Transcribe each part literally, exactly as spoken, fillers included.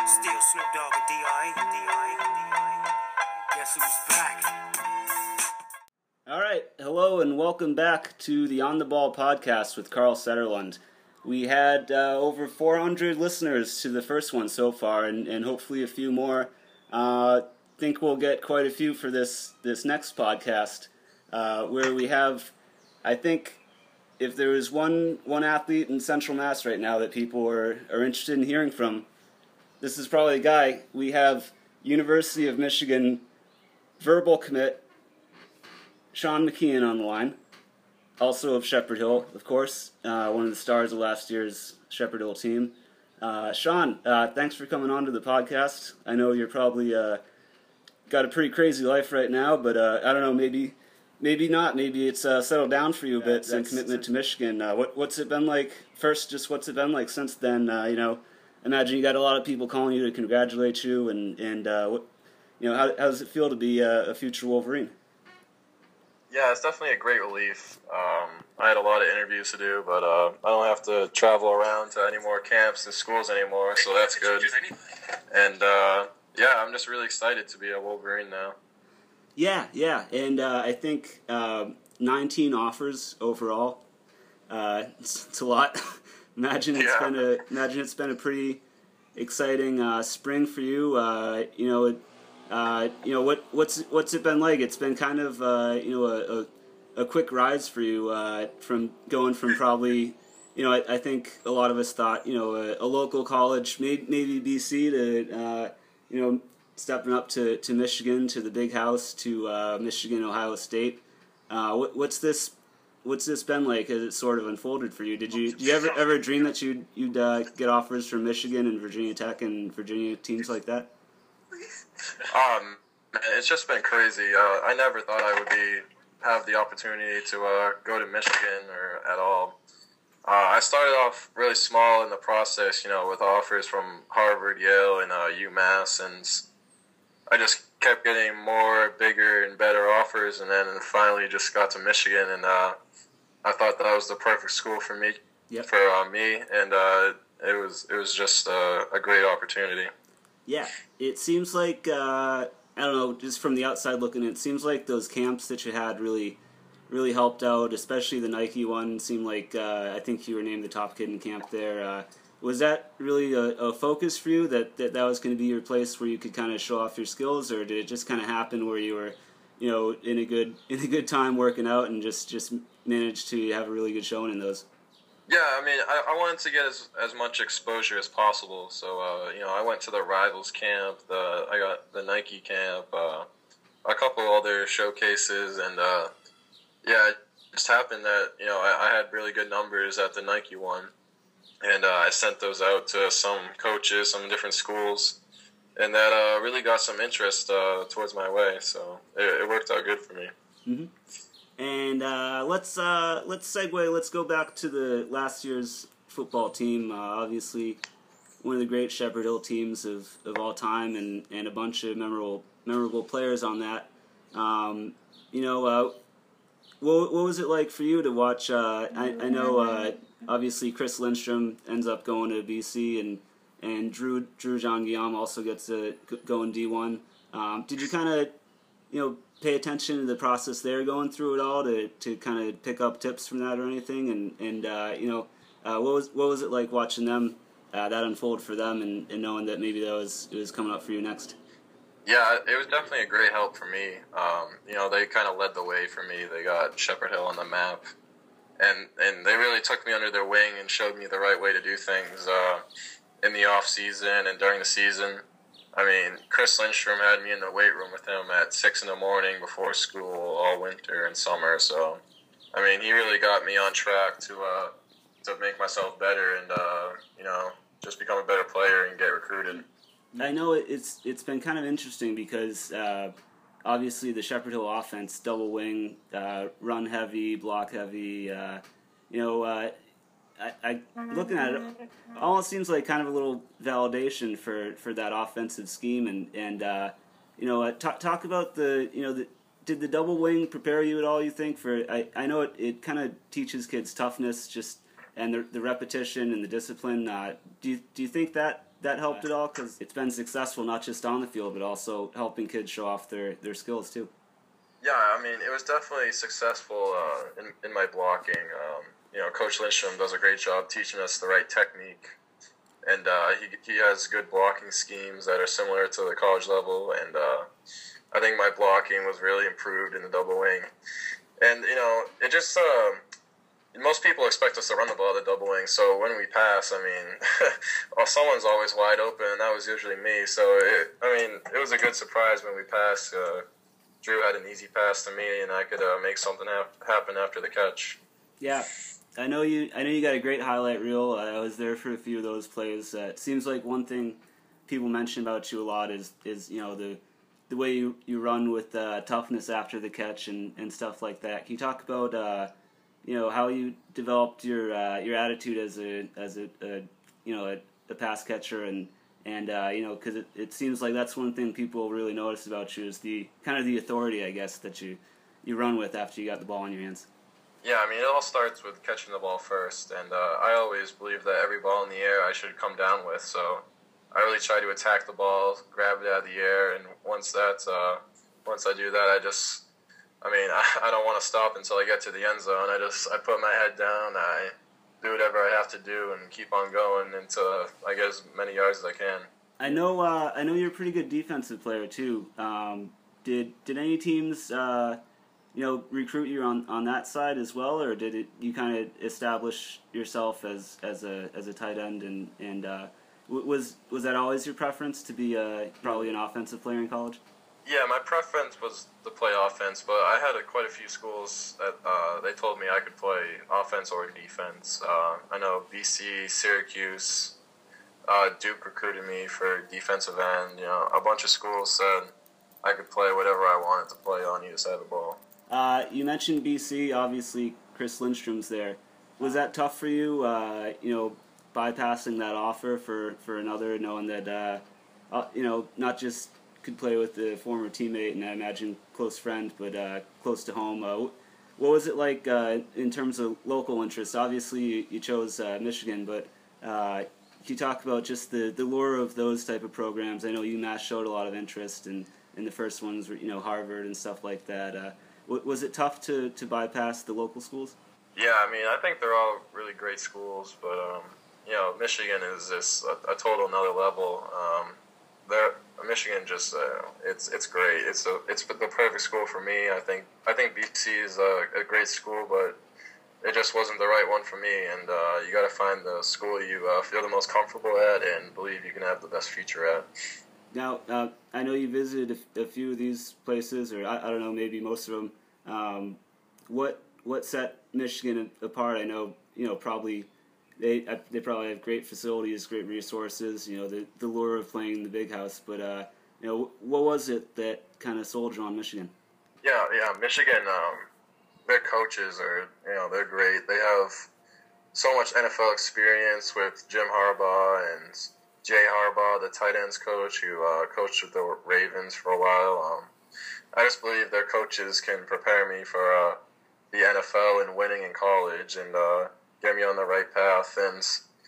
Still Snoop Dogg and D R E. D R E. D R E. Guess who's back? All right, hello and welcome back to the On the Ball podcast with Carl Setterlund. We had uh, over four hundred listeners to the first one so far, and, and hopefully a few more. Uh, think we'll get quite a few for this this next podcast, uh, where we have, I think, if there is one one athlete in Central Mass right now that people are, are interested in hearing from, this is probably a guy. We have University of Michigan verbal commit Sean McKeon on the line, also of Shepherd Hill, of course, uh, one of the stars of last year's Shepherd Hill team. Uh, Sean, uh, thanks for coming on to the podcast. I know you're probably uh, got a pretty crazy life right now, but uh, I don't know, maybe maybe not. Maybe it's uh, settled down for you a bit since commitment to Michigan. Uh, what, what's it been like? First, just what's it been like since then? Uh, you know, imagine you got a lot of people calling you to congratulate you, and and uh, what, you know, how, how does it feel to be uh, a future Wolverine? Yeah, it's definitely a great relief. Um, I had a lot of interviews to do, but uh, I don't have to travel around to any more camps and schools anymore, so that's good. And uh, yeah, I'm just really excited to be a Wolverine now. Yeah, yeah, and uh, I think uh, nineteen offers overall. Uh, it's, it's a lot. imagine it's Yeah. been a imagine it's been a pretty exciting uh, spring for you. Uh, you know. It, Uh, you know what? What's what's it been like? It's been kind of uh, you know a, a, a quick rise for you uh, from going from probably you know I, I think a lot of us thought you know a, a local college, maybe, maybe B C to uh, you know stepping up to, to Michigan, to the big house, to uh, Michigan, Ohio State. Uh, what, what's this? What's this been like? Has it sort of unfolded for you? Did you did you ever ever dream that you'd you'd uh, get offers from Michigan and Virginia Tech and Virginia teams like that? Um, it's just been crazy. Uh, I never thought I would be have the opportunity to uh, go to Michigan or at all. Uh, I started off really small in the process, you know, with offers from Harvard, Yale, and uh, UMass, and I just kept getting more, bigger, and better offers, and then finally just got to Michigan, and uh, I thought that was the perfect school for me, Yep. for uh, me, and uh, it was it was just uh, a great opportunity. Yeah, it seems like, uh, I don't know, just from the outside looking, it seems like those camps that you had really really helped out, especially the Nike one. Seemed like, uh, I think you were named the top kid in camp there. Uh, was that really a, a focus for you, that, that that was going to be your place where you could kind of show off your skills, or did it just kind of happen where you were, you know, in a good in a good time working out and just, just managed to have a really good showing in those? Yeah, I mean, I, I wanted to get as as much exposure as possible. So, uh, you know, I went to the Rivals camp, the I got the Nike camp, uh, a couple other showcases, and uh, yeah, it just happened that, you know, I, I had really good numbers at the Nike one, and uh, I sent those out to some coaches, some different schools, and that uh, really got some interest uh, towards my way. So it, it worked out good for me. Mm-hmm. And uh, let's uh, let's segue. Let's go back to the last year's football team. Uh, obviously, one of the great Shepherd Hill teams of, of all time, and, and a bunch of memorable memorable players on that. Um, you know, uh, what what was it like for you to watch? Uh, I I know uh, obviously Chris Lindstrom ends up going to B C, and and Drew Drew Jean Guillaume also gets to go in D one. Um, did you kind of you know pay attention to the process they're going through it all to, to kind of pick up tips from that or anything? And, and uh, you know, uh, what was what was it like watching them, uh, that unfold for them, and, and knowing that maybe that was it was coming up for you next? Yeah, it was definitely a great help for me. Um, you know, they kind of led the way for me. They got Shepherd Hill on the map, and and they really took me under their wing and showed me the right way to do things uh, in the off season and during the season. I mean, Chris Lindstrom had me in the weight room with him at six in the morning before school all winter and summer. So, I mean, he really got me on track to uh, to make myself better and uh, you know just become a better player and get recruited. I know it's it's been kind of interesting because uh, obviously the Shepherd Hill offense, double wing, uh, run heavy, block heavy. Uh, you know. Uh, I, I looking at it, almost seems like kind of a little validation for, for that offensive scheme, and and uh, you know, uh, talk talk about the you know the, did the double wing prepare you at all? You think for I, I know it, it kind of teaches kids toughness, just and the the repetition and the discipline. Uh, do you do you think that that helped at all? Because it's been successful not just on the field, but also helping kids show off their, their skills too. Yeah, I mean, it was definitely successful uh, in, in my blocking. Um, you know, Coach Lindstrom does a great job teaching us the right technique. And uh, he, he has good blocking schemes that are similar to the college level. And uh, I think my blocking was really improved in the double wing. And, you know, it just... Uh, most people expect us to run the ball at the double wing, so when we pass, I mean, well, someone's always wide open, and that was usually me. So, it, I mean, it was a good surprise when we passed. Uh, Drew had an easy pass to me, and I could uh, make something ha- happen after the catch. Yeah, I know you. I know you got a great highlight reel. I was there for a few of those plays. Uh, it seems like one thing people mention about you a lot is is you know the the way you, you run with uh, toughness after the catch and, and stuff like that. Can you talk about uh, you know how you developed your uh, your attitude as a as a, a you know a, a pass catcher and and uh, you know because it, it seems like that's one thing people really notice about you is the kind of the authority, I guess, that you you run with after you got the ball in your hands. Yeah, I mean, it all starts with catching the ball first, and uh, I always believe that every ball in the air I should come down with, so I really try to attack the ball, grab it out of the air, and once that, uh, once I do that, I just, I mean, I, I don't want to stop until I get to the end zone. I just, I put my head down, I do whatever I have to do, and keep on going until I get as many yards as I can. I know, uh, I know you're a pretty good defensive player too. Um, did did any teams, uh, you know, recruit you on, on that side as well, or did it you kind of establish yourself as, as a as a tight end and and uh, Was was that always your preference to be a, probably an offensive player in college? Yeah, my preference was to play offense, but I had a, quite a few schools that uh, they told me I could play offense or defense. Uh, I know B C, Syracuse, uh, Duke recruited me for defensive end. You know, a bunch of schools said I could play whatever I wanted to play on either side of the ball. Uh, you mentioned B C. Obviously, Chris Lindstrom's there. Was that tough for you? Uh, you know. bypassing that offer for, for another, knowing that, uh, uh, you know, not just could play with the former teammate and I imagine close friend, but uh, close to home. Uh, what was it like uh, in terms of local interests? Obviously, you, you chose uh, Michigan, but uh, can you talk about just the, the lure of those type of programs? I know UMass showed a lot of interest, and, and the first ones were, you know, Harvard and stuff like that. Uh, was it tough to, to bypass the local schools? Yeah, I mean, I think they're all really great schools, but... Um You know, Michigan is just a, a total another level. Um, they're, Michigan just uh, it's it's great. It's a it's the perfect school for me. I think I think B C is a, a great school, but it just wasn't the right one for me. And uh, you got to find the school you uh, feel the most comfortable at and believe you can have the best future at. Now, uh, I know you visited a, a few of these places, or I, I don't know, maybe most of them. Um, what what set Michigan apart? I know you know probably. They they probably have great facilities, great resources. You know the the lure of playing in the big house. But uh, you know what was it that kind of sold you on Michigan? Yeah, yeah, Michigan. Um, their coaches are you know they're great. They have so much N F L experience with Jim Harbaugh and Jay Harbaugh, the tight ends coach who uh, coached with the Ravens for a while. Um, I just believe their coaches can prepare me for uh, the N F L and winning in college and. Uh, get me on the right path, and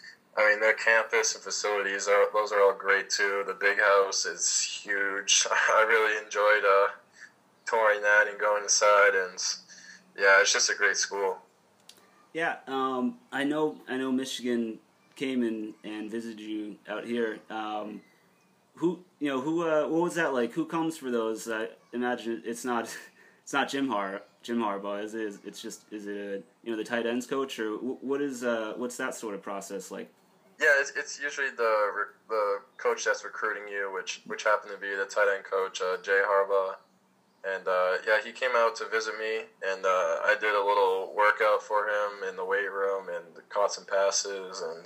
I mean their campus and facilities are those are all great too. The big house is huge. I really enjoyed uh, touring that and going inside, and yeah, it's just a great school. Yeah, um, I know. I know Michigan came in and visited you out here. Um, who you know who? Uh, what was that like? Who comes for those? I imagine it's not. It's not Jim Har Jim Harbaugh, is it? It's just is it a, you know the tight ends coach or what is uh, what's that sort of process like? Yeah, it's, it's usually the the coach that's recruiting you, which which happened to be the tight end coach uh, Jay Harbaugh, and uh, yeah, he came out to visit me, and uh, I did a little workout for him in the weight room and caught some passes, and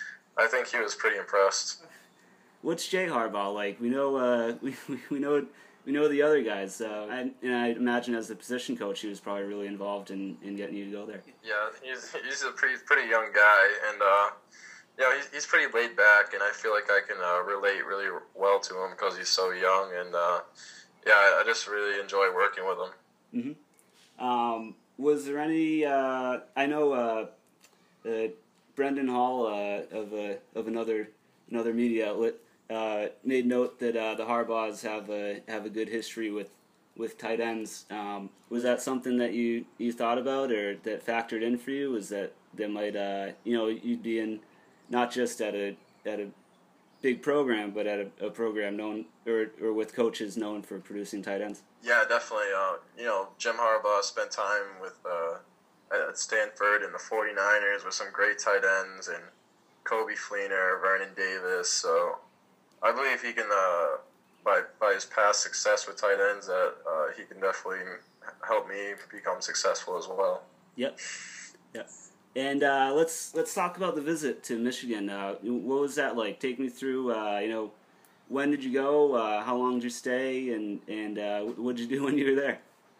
I think he was pretty impressed. What's Jay Harbaugh like? We know uh, we we know. We know the other guys, uh, and, and I imagine as the position coach, he was probably really involved in, in getting you to go there. Yeah, he's he's a pretty pretty young guy, and uh, yeah, he's he's pretty laid back, and I feel like I can uh, relate really well to him because he's so young, and uh, yeah, I just really enjoy working with him. Mm-hmm. Um, was there any? Uh, I know uh, uh, Brendan Hall uh, of uh, of another another media outlet, uh, made note that uh, the Harbaughs have a have a good history with with tight ends. Um, was that something that you, you thought about or that factored in for you? Was that they might uh, you know you'd be in not just at a at a big program, but at a, a program known or or with coaches known for producing tight ends? Yeah, definitely. Uh, you know, Jim Harbaugh spent time with uh, at Stanford and the 49ers with some great tight ends and Kobe Fleener, Vernon Davis. So I believe he can, uh, by by his past success with tight ends, that uh, he can definitely help me become successful as well. Yep. Yep. And uh, let's let's talk about the visit to Michigan. Uh, what was that like? Take me through. Uh, you know, when did you go? Uh, how long did you stay? And and uh, what did you do when you were there?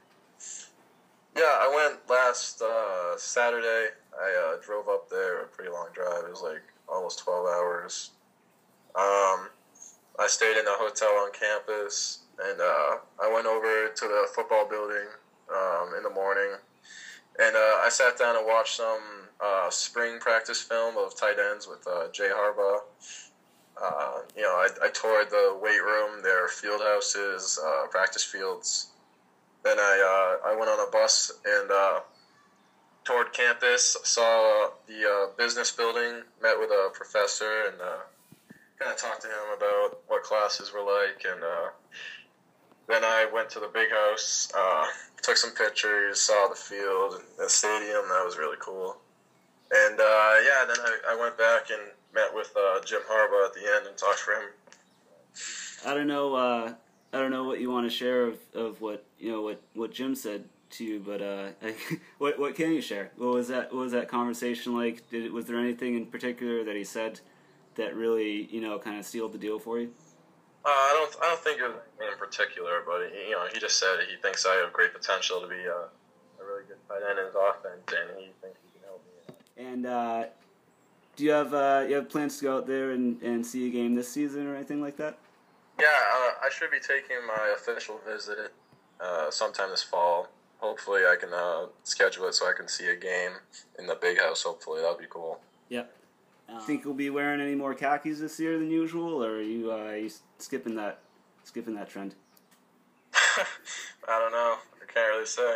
Yeah, I went last uh, Saturday. I uh, drove up there, a pretty long drive. It was like almost twelve hours. Um, I stayed in a hotel on campus, and uh, I went over to the football building um, in the morning, and uh, I sat down and watched some uh, spring practice film of tight ends with uh, Jay Harbaugh. Uh, you know, I, I toured the weight room, their field houses, uh, practice fields. Then I uh, I went on a bus and uh, toured campus, saw the uh, business building, met with a professor, and uh, kind of talked to him about what classes were like. And uh, then I went to the big house, uh, took some pictures, saw the field and the stadium. That was really cool. And uh, yeah, then I, I went back and met with uh, Jim Harbaugh at the end and talked for him. I don't know. Uh, I don't know what you want to share of, of what you know what, what Jim said to you, but uh, what what can you share? What was that? What was that conversation like? Did was there anything in particular that he said that really you know kind of sealed the deal for you? Uh, I don't I don't think it was anything in particular, but he, you know he just said he thinks I have great potential to be a, a really good tight end in his offense, and he thinks he can help me. And uh, do you have uh, you have plans to go out there and, and see a game this season or anything like that? Yeah, uh, I should be taking my official visit uh, sometime this fall. Hopefully, I can uh, schedule it so I can see a game in the big house. Hopefully, that'll be cool. Yep. Um, Think you'll be wearing any more khakis this year than usual, or are you uh, are you skipping that skipping that trend? I don't know. I can't really say.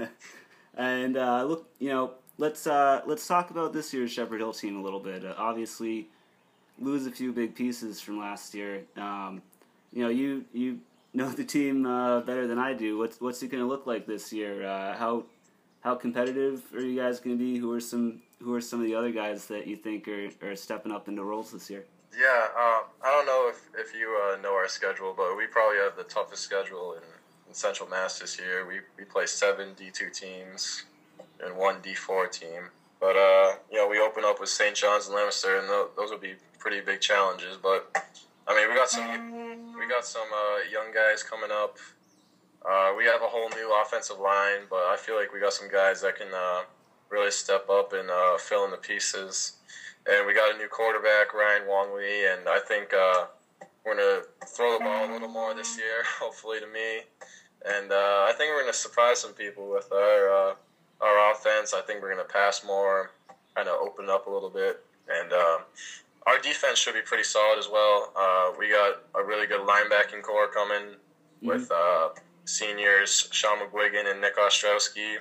And uh, look, you know, let's uh, let's talk about this year's Shepherd Hill team a little bit. Uh, obviously, lose a few big pieces from last year. Um, you know, you you know the team uh, better than I do. What's what's it going to look like this year? Uh, how how competitive are you guys going to be? Who are some who are some of the other guys that you think are, are stepping up into roles this year? Yeah, uh, I don't know if if you uh, know our schedule, but we probably have the toughest schedule in, in Central Mass this year. We we play seven D two teams and one D four team. But uh, you know, we open up with Saint John's and Leominster, and th- those will be pretty big challenges. But I mean, we got some we got some uh, young guys coming up. Uh, we have a whole new offensive line, but I feel like we got some guys that can uh, really step up and uh, fill in the pieces. And we got a new quarterback, Ryan Wongley, and I think uh, we're going to throw the ball a little more this year, hopefully to me. And uh, I think we're going to surprise some people with our uh, our offense. I think we're going to pass more, kind of open up a little bit. And uh, our defense should be pretty solid as well. Uh, we got a really good linebacking core coming mm-hmm. with uh, seniors Sean McGuigan and Nick Ostrowski.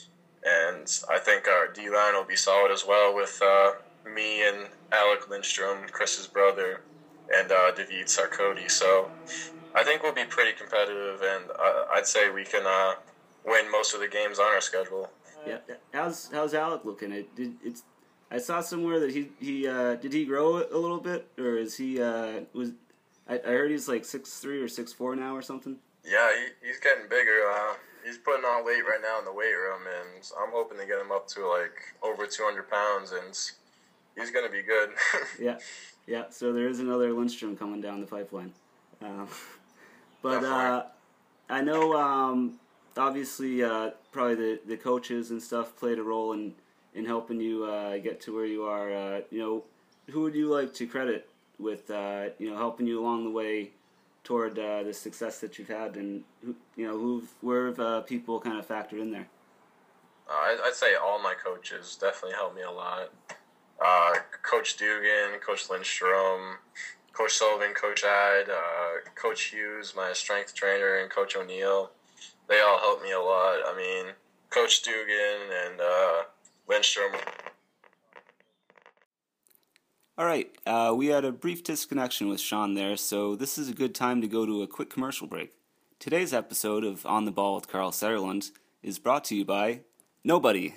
And I think our D-line will be solid as well with uh, me and Alec Lindstrom, Chris's brother, and uh, David Sarkody. So I think we'll be pretty competitive, and uh, I'd say we can uh, win most of the games on our schedule. Yeah, how's how's Alec looking? It did it's. I saw somewhere that he he uh, did he grow a little bit, or is he uh, was? I, I heard he's like six three or six four now or something. Yeah, he, he's getting bigger. Uh, he's putting on weight right now in the weight room, and I'm hoping to get him up to like over two hundred pounds, and he's gonna be good. yeah, yeah. So there is another Lindstrom coming down the pipeline, um, but uh, I know. Um, Obviously, uh, probably the, the coaches and stuff played a role in, in helping you uh, get to where you are. Uh, you know, who would you like to credit with uh, you know helping you along the way toward uh, the success that you've had, and who, you know who've where have uh, people kind of factored in there? Uh, I'd say all my coaches definitely helped me a lot. uh, Coach Dugan, Coach Lindstrom, Coach Sullivan, Coach Ide, uh, Coach Hughes, my strength trainer, and Coach O'Neill. They all helped me a lot. I mean, Coach Dugan and uh, Lindstrom. All right, uh, we had a brief disconnection with Sean there, so this is a good time to go to a quick commercial break. Today's episode of On the Ball with Carl Setterlund is brought to you by nobody.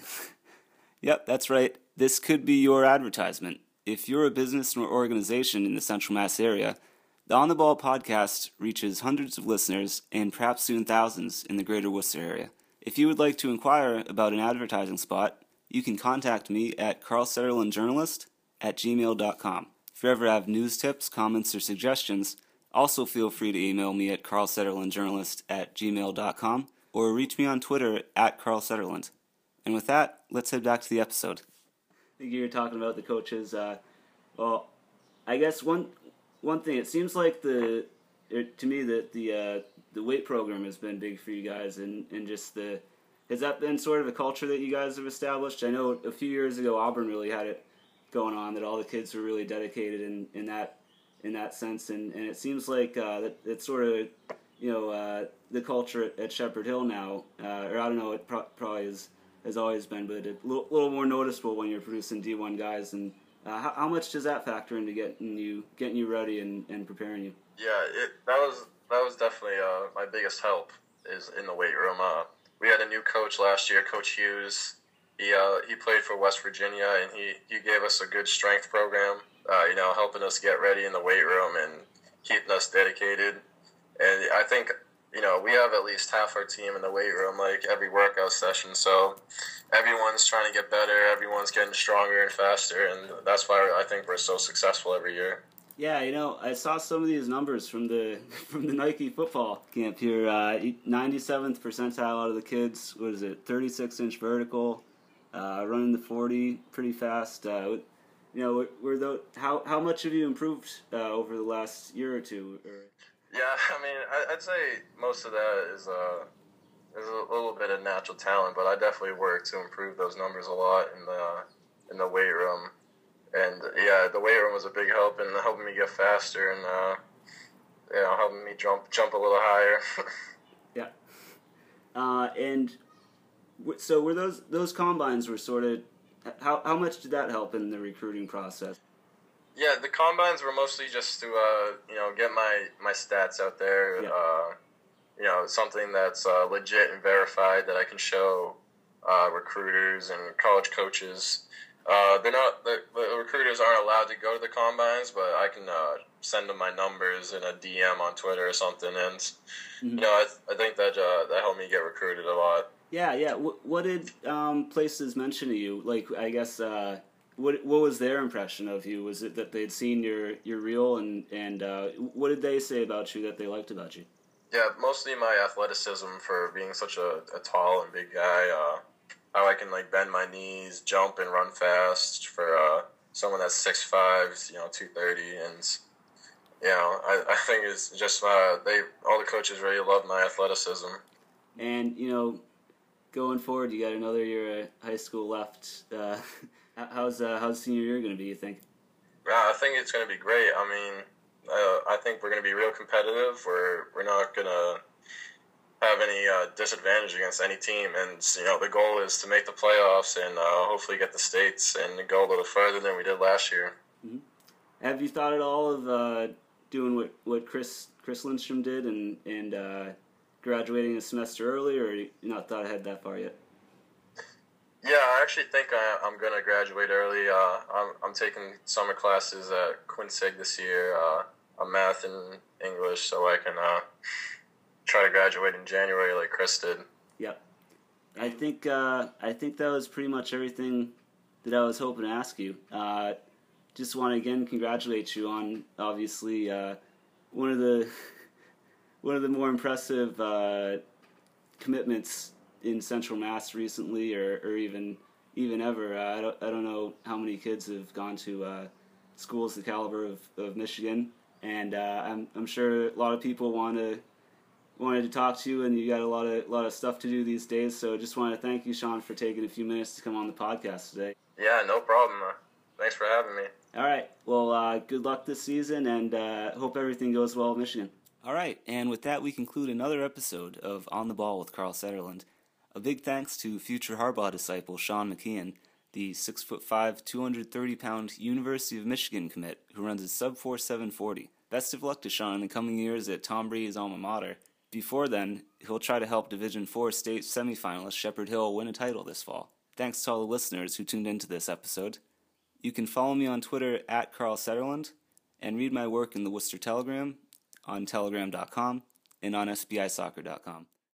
Yep, that's right. This could be your advertisement. If you're a business or organization in the Central Mass area, the On the Ball podcast reaches hundreds of listeners and perhaps soon thousands in the greater Worcester area. If you would like to inquire about an advertising spot, you can contact me at carlsetterlandjournalist at gmail dot com. If you ever have news tips, comments, or suggestions, also feel free to email me at carlsetterlandjournalist at gmail dot com or reach me on Twitter at carlsetterland. And with that, let's head back to the episode. I think you were talking about the coaches. Uh, well, I guess one one thing, it seems like the it, to me that the uh, the weight program has been big for you guys, and, and just the has that been sort of a culture that you guys have established? I know a few years ago Auburn really had it going on, that all the kids were really dedicated in, in that in that sense, and, and it seems like uh, that it's sort of you know uh, the culture at, at Shepherd Hill now, uh, or I don't know, it pro- probably is. Has always been, but a little, little more noticeable when you're producing D one guys. And uh, how, how much does that factor into getting you getting you ready and, and preparing you? Yeah, it, that was that was definitely uh, my biggest help is in the weight room. Uh, we had a new coach last year, Coach Hughes. He uh, he played for West Virginia, and he, he gave us a good strength program. Uh, you know, helping us get ready in the weight room and keeping us dedicated. And I think, you know, we have at least half our team in the weight room, like every workout session. So everyone's trying to get better. Everyone's getting stronger and faster. And that's why I think we're so successful every year. Yeah, you know, I saw some of these numbers from the from the Nike football camp here. Uh, ninety-seventh percentile out of the kids. What is it? thirty-six inch vertical, uh, running the forty pretty fast. Uh, you know, were those, how how much have you improved uh, over the last year or two? Or... Yeah, I mean, I'd say most of that is uh, is a little bit of natural talent, but I definitely work to improve those numbers a lot in the in the weight room. And yeah, the weight room was a big help in helping me get faster and uh, you know, helping me jump jump a little higher. Yeah, uh, and w- so were those those combines were sort of how how much did that help in the recruiting process? Yeah, the combines were mostly just to, uh, you know, get my, my stats out there. Yeah. Uh, you know, something that's uh, legit and verified that I can show uh, recruiters and college coaches. Uh, they're not the, the recruiters aren't allowed to go to the combines, but I can uh, send them my numbers in a D M on Twitter or something, and mm-hmm. you know, I, th- I think that uh, that helped me get recruited a lot. Yeah, yeah. W- what did um, places mention to you? Like, I guess. Uh... What what was their impression of you? Was it that they'd seen your, your reel, and and uh, what did they say about you that they liked about you? Yeah, mostly my athleticism for being such a, a tall and big guy. Uh, how I can like bend my knees, jump and run fast for uh, someone that's six five, you know, two thirty, and you know, I, I think it's just uh, they all the coaches really love my athleticism. And you know, going forward, you got another year of high school left. Uh, How's uh, how's senior year going to be, you think? Yeah, I think it's going to be great. I mean, uh, I think we're going to be real competitive. We're we're not going to have any uh, disadvantage against any team. And, you know, the goal is to make the playoffs and uh, hopefully get the states and go a little further than we did last year. Mm-hmm. Have you thought at all of uh, doing what, what Chris Chris Lindstrom did and, and uh, graduating a semester early, or you not thought ahead that far yet? Yeah, I actually think I, I'm going to graduate early. Uh, I'm, I'm taking summer classes at Quinsig this year, uh, on math and English, so I can uh, try to graduate in January like Chris did. Yep. I think uh, I think that was pretty much everything that I was hoping to ask you. Uh, just want to again congratulate you on obviously uh, one of the one of the more impressive uh, commitments in Central Mass recently, or, or even even ever. Uh, I don't I don't know how many kids have gone to uh, schools the caliber of, of Michigan, and uh, I'm I'm sure a lot of people want to wanted to talk to you, and you got a lot of lot of stuff to do these days. So just want to thank you, Sean, for taking a few minutes to come on the podcast today. Yeah, no problem. Thanks for having me. All right. Well, uh, good luck this season, and uh, hope everything goes well at Michigan. All right. And with that, we conclude another episode of On the Ball with Carl Setterlund. A big thanks to future Harbaugh disciple Sean McKeon, the six foot five, two hundred thirty pound University of Michigan commit who runs a sub four seven forty. Best of luck to Sean in the coming years at Tom Brady's alma mater. Before then, he'll try to help Division four state semifinalist Shepherd Hill win a title this fall. Thanks to all the listeners who tuned into this episode. You can follow me on Twitter at Carl Setterlund and read my work in the Worcester Telegram on telegram dot com and on S B I soccer dot com.